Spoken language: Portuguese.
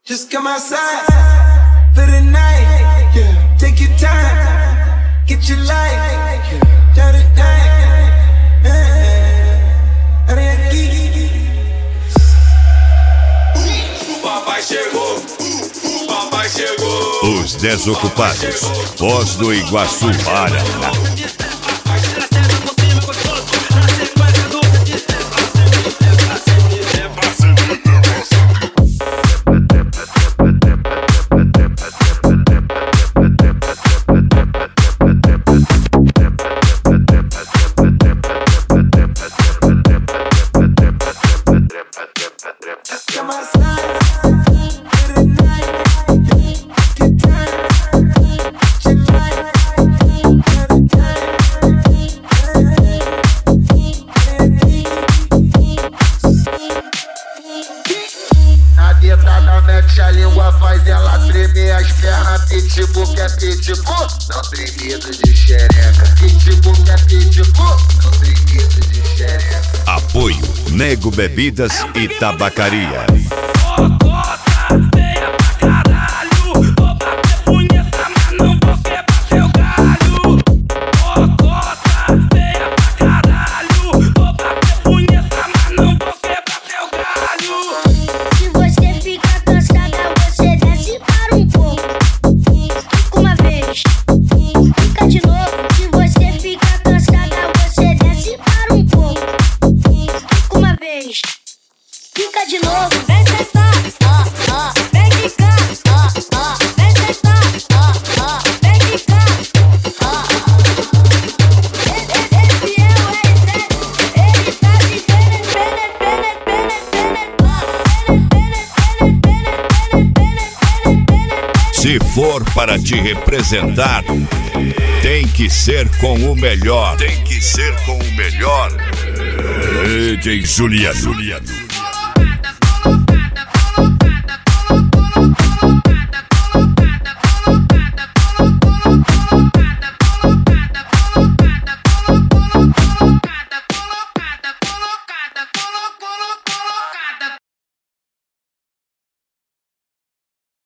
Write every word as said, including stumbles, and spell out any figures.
Just come outside for the night. Yeah. Take your time, get your life. Turn it down. O papai chegou, o papai chegou. Os Desocupados, Voz do Iguaçu, Paraná. Dentada mete a língua, faz ela tremer as pernas. Pitbull que é pitbull, não tem medo de xereca. Pitbull que é pitbull, não tem medo de xereca. Apoio Nego Bebidas e Tabacaria. Fica de novo, vem sentar, ó, ó, vem quicar, ó, ó, vem sentar, ó, ó, vem quicar, ó. Esse, esse é o R sete, ele tá de pene, pene, pene, pene, pene, pene, pene, pene, pene, pene. Se for para te representar, tem que ser com o melhor. Tem que ser com o melhor. D J Juliano.